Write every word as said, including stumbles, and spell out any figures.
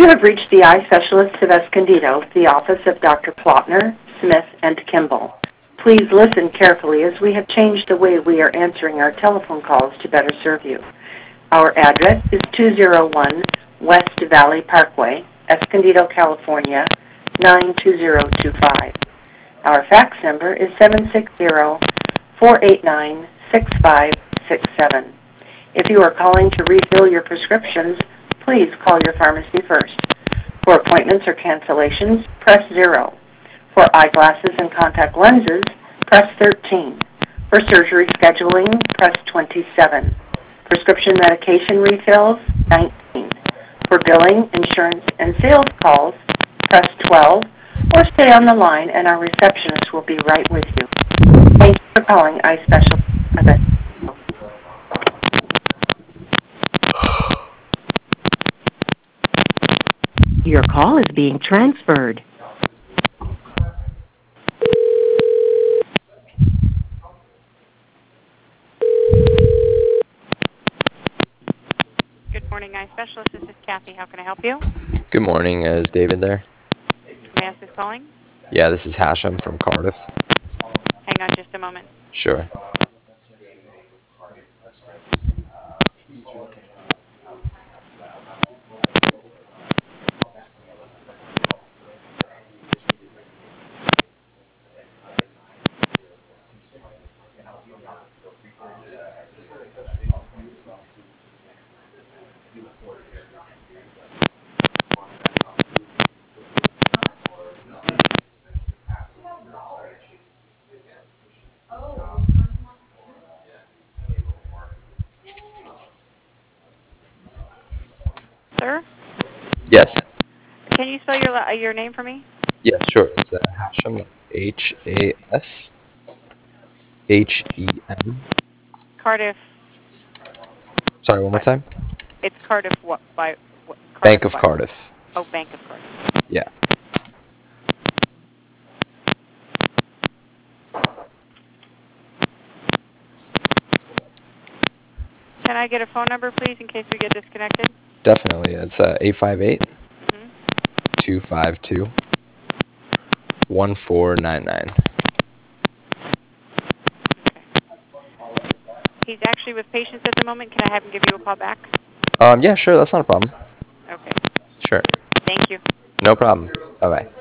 have reached the eye specialists of Escondido, the office of Doctor Plotner, Smith, and Kimball. Please listen carefully as we have changed the way we are answering our telephone calls to better serve you. Our address is two oh one West Valley Parkway, Escondido, California, nine two zero two five. Our fax number is seven six zero, four eight nine, six five six seven. If you are calling to refill your prescriptions, please call your pharmacy first. For appointments or cancellations, press zero. For eyeglasses and contact lenses, press thirteen. For surgery scheduling, press twenty-seven. Prescription medication refills, nineteen. For billing, insurance, and sales calls, press twelve, or stay on the line and our receptionist will be right with you. Thank you for calling Eye Specialist. Your call is being transferred. Good morning, Eye Specialist. This is Kathy. How can I help you? Good morning. Uh, is David there? May I ask who's calling? Yeah, this is Hashem from Cardiff. Hang on just a moment. Sure. Sir? Yes. Can you spell your la- your name for me? Yeah, sure. It's uh, Hashem, H A S H E M. Cardiff. Sorry, one more time? It's Cardiff what? By what? Cardiff Bank of what? Cardiff. Oh, Bank of Cardiff. Yeah. Can I get a phone number, please, in case we get disconnected? Definitely. It's uh, eight five eight, Mm-hmm. two five two, one four nine nine. He's actually with patients at the moment. Can I have him give you a call back? Um, yeah, sure. That's not a problem. Okay. Sure. Thank you. No problem. Bye-bye.